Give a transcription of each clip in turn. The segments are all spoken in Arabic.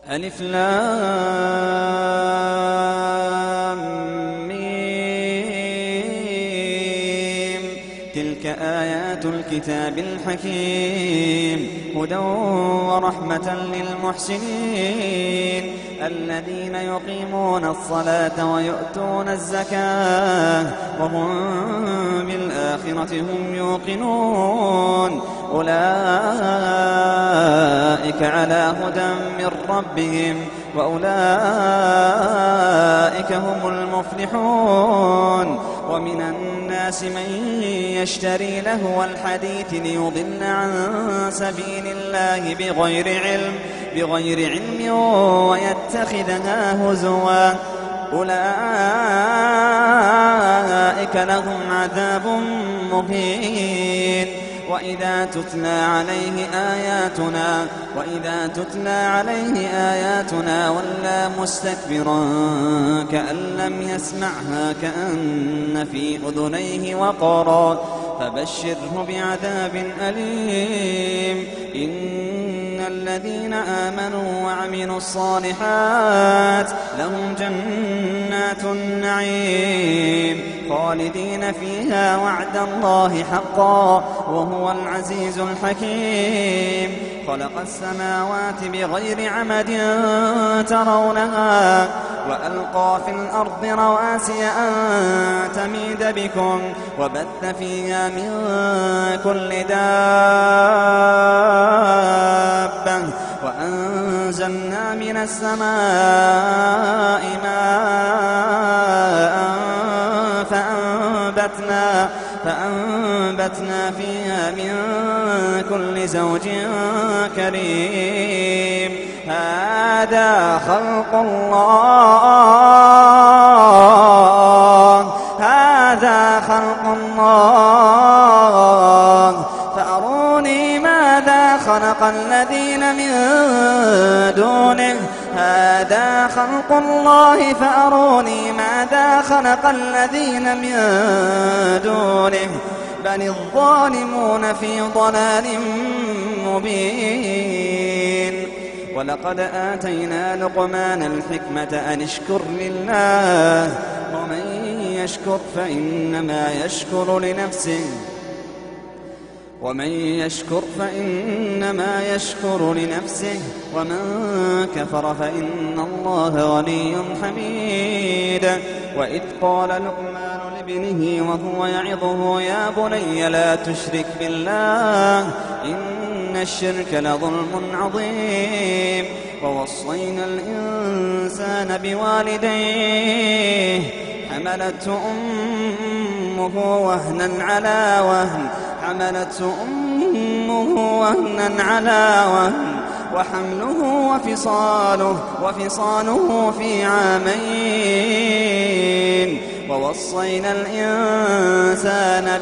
ألف لام ميم. تلك آيات الكتاب الحكيم هدى ورحمة للمحسنين الذين يقيمون الصلاة ويؤتون الزكاة وهم بالآخرة هم يوقنون أولئك على هدى من ربهم وأولئك هم المفلحون. ومن الناس من يشتري لهو الحديث ليضل عن سبيل الله بغير علم ويتخذها هزوا أولئك لهم عذاب مهين. وإذا تتلى عليه آياتنا ولى مستكبرا كأن لم يسمعها كأن في أذنيه وقرا فبشره بعذاب أليم. إن الذين آمنوا وعملوا الصالحات لهم جنات النعيم خالدين فيها وعد الله حقا وهو العزيز الحكيم. خلق السماوات بغير عمد ترونها وألقى في الأرض رواسي أن تميد بكم وبث فيها من كل دابة وأنزلنا من السماء ماء فأنبتنا فيها من كل زوج كريم. هذا خلق الله فأروني ماذا خلق الذين من دونه. هذا خلق الله فأروني ماذا خلق الذين من دونه بل الظالمون في ضلال مبين. ولقد آتينا لقمان الحكمة أن اشكر لله ومن يشكر فإنما يشكر لنفسه ومن كفر فإن الله غني حميد. وإذ قال لقمان لابنه وهو يعظه يا بني لا تشرك بالله إن الشرك لظلم عظيم. ووصينا الإنسان بوالديه حملته أمه وهنا على وهن وحمله وفصاله في عامين. ووصينا الإنسان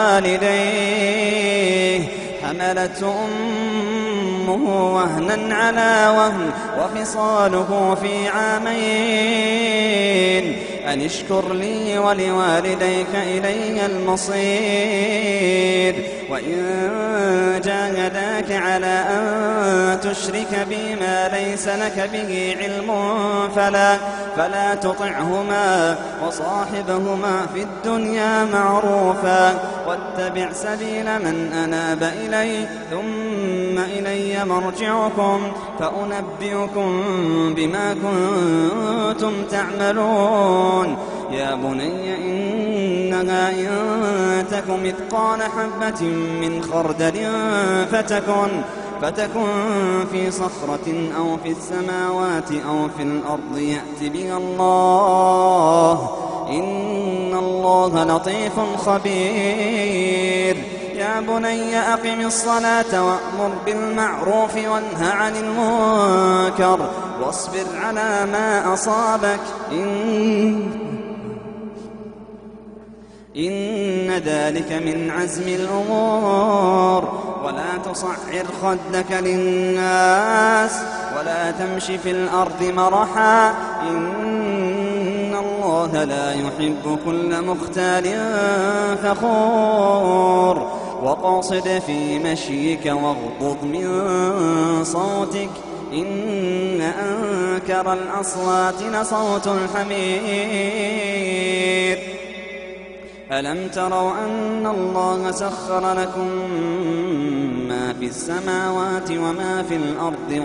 بوالديه حملته أمه وهنا على وهن وفصاله في عامين أن اشكر لي ولوالديك إلي المصير. وإن جاهداك على أن تشرك بي ما ليس لك به علم فلا تطعهما وصاحبهما في الدنيا معروفا واتبع سبيل من أناب إلي ثم إلي مرجعكم فأنبئكم بما كنتم تعملون. يا بني إنها إن تك مثقال حبة من خردل فتكن في صخرة أو في السماوات أو في الأرض يأت بها الله إن الله لطيف خبير. يا بني أقم الصلاة وأمر بالمعروف وانه عن المنكر واصبر على ما أصابك إن ذلك من عزم الأمور. ولا تصعر خدك للناس ولا تمش في الأرض مرحا إن الله لا يحب كل مختال فخور. وقاصد في مشيك واغضض من صوتك إن أنكر الأصوات لصوت الحمير. ألم تروا أن الله سخر لكم ما في السماوات وما في الأرض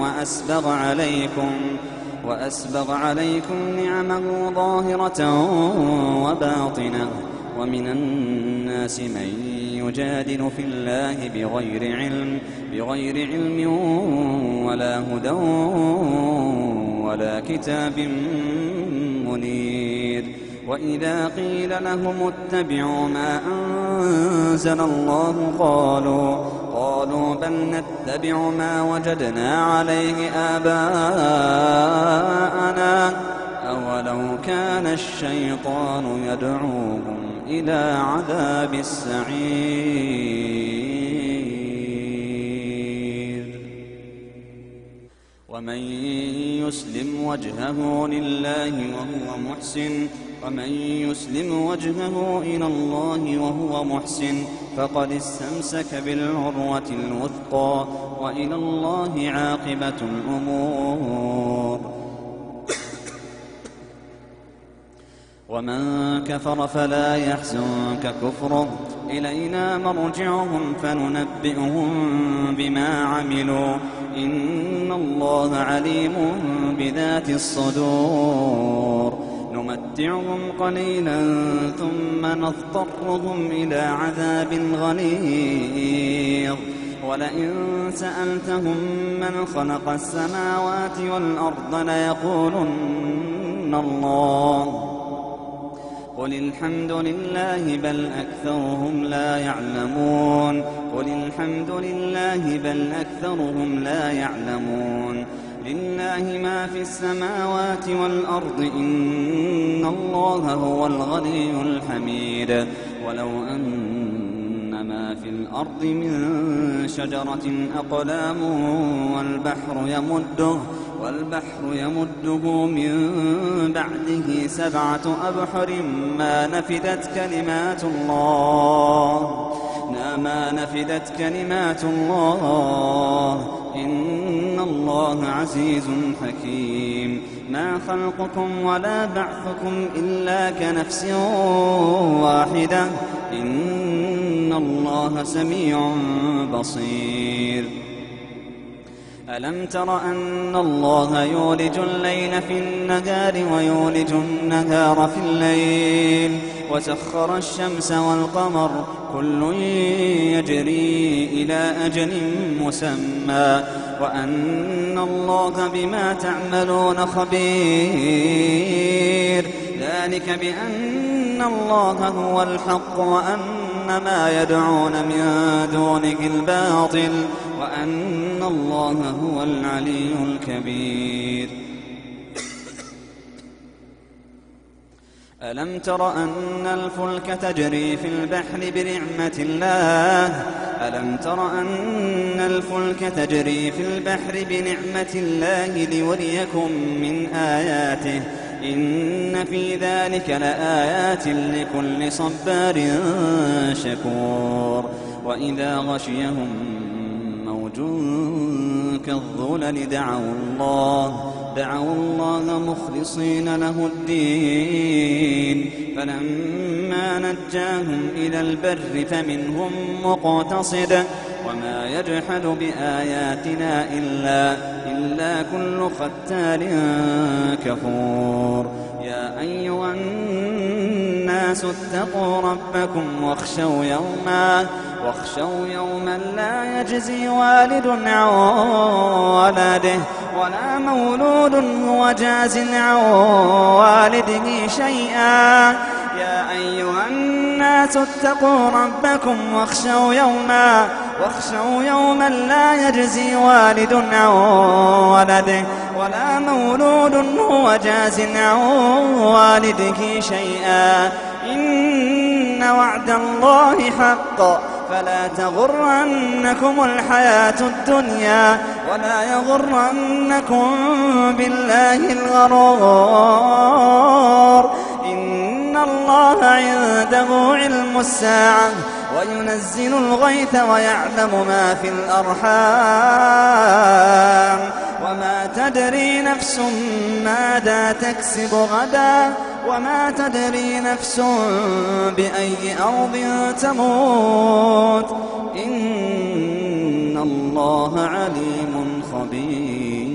وأسبغ عليكم نعمه ظاهرة وباطنة، ومن الناس من يجادل في الله بغير علم ولا هدى ولا كتاب منير. وإذا قيل لهم اتبعوا ما أنزل الله قالوا بل نتبع ما وجدنا عليه آباءنا أولو كان الشيطان يدعوهم إلى عذاب السعير. ومن يسلم وجهه إلى الله وهو محسن فقد استمسك بالعروة الوثقى، وإلى الله عاقبة الأمور. ومن كفر فلا يحزنك كفره، إلينا مرجعهم فننبئهم بما عملوا، إن الله عليم بذات الصدور. نمتعهم قليلا ثم نضطرهم إلى عذاب غليظ، ولئن سألتهم من خلق السماوات والأرض ليقولن الله، قل الحمد لله بل أكثرهم لا يعلمون. لله ما في السماوات والأرض، إن الله هو الغني الحميد. ولو أن ما في الأرض من شجرة أقلام والبحر يمده من بعده 7 أبحر ما نفدت كلمات الله إن الله عزيز حكيم. ما خلقكم ولا بعثكم إلا كنفس واحدة، إن الله سميع بصير. ألم تر أن الله يولج الليل في النهار ويولج النهار في الليل، وسخر الشمس والقمر كل يجري إلى أجل مسمى، وأن الله بما تعملون خبير. ذلك بأن الله هو الحق وأن ما يدعون من دونه الباطل، وأن الله هو العلي الكبير. ألم تر أن الفلك تجري في البحر بنعمة الله ليريكم من آياته، إن في ذلك لآيات لكل صبار شكور. وإذا غشيهم موج كالظلل دعوا الله مخلصين له الدين، فلما نجاهم إلى البر فمنهم مقتصد، وما يجحد بآياتنا إلا كل ختال كفور. يا أيها الناس اتقوا ربكم واخشوا يوما لا يجزي والد عن ولده ولا مولود هو جاز عن والده شيئا. يا أيها الناس اتقوا ربكم واخشوا يوما لا يجزي والد عن ولده ولا مولود هو جاز عن والده شيئا. إن وعد الله حق فلا تغرنكم الحياة الدنيا ولا يغرنكم بالله الغرور. إن الله عنده علم الساعة وينزل الغيث ويعلم ما في الأرحام وما تدري نفس ماذا تكسب غدا وما تدري نفس بأي أرض تموت إن الله عليم خبير.